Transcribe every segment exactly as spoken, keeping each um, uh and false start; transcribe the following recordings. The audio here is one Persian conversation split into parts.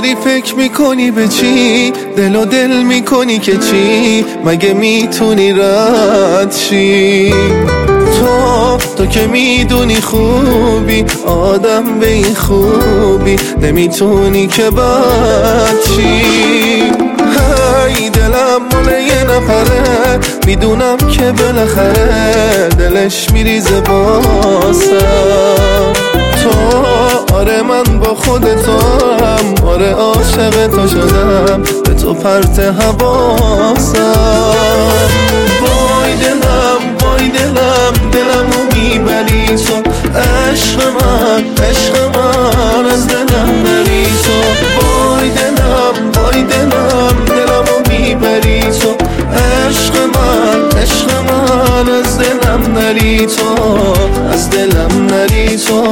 داری فکر میکنی به چی؟ دل و دل میکنی که چی؟ مگه میتونی رد شی؟ تو تو که میدونی خوبی آدم به این خوبی نمیتونی که بد شی. هی دلم مال یه نفره میدونم که بالاخره دلش میریزه باسم. تو آره من با خودتم، آره عاشق تو شدم، به تو پرت حواسم. وای دلم وای دلم دلمو میبری تو، عشق من عشق من از دلم نری تو. وای دلم وای دلم دلمو میبری تو، عشق من عشق من از دلم نری تو، از دلم نری تو.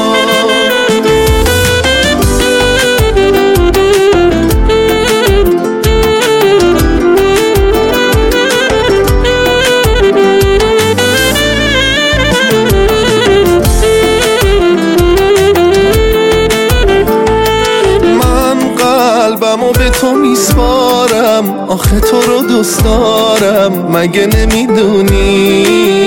قلبمو به تو میسپارم، آخه تو رو دوست دارم، مگه نمیدونی؟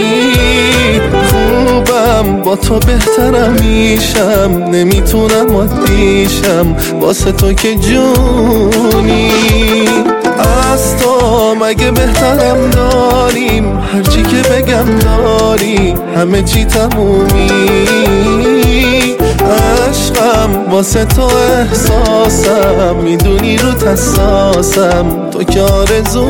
خوبم با تو بهترم میشم، نمیتونم عادیشم واسه تو که جونی. از تو مگه بهترم داریم، هرچی که بگم داری، همه چی تمومی. عشقم واسه تو احساسم، میدونی رو تساسم، تو که آرزومی.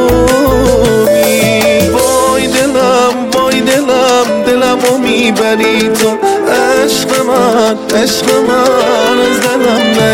وای دلم وای دلم دلمو میبری تو، عشق من عشق من از دلم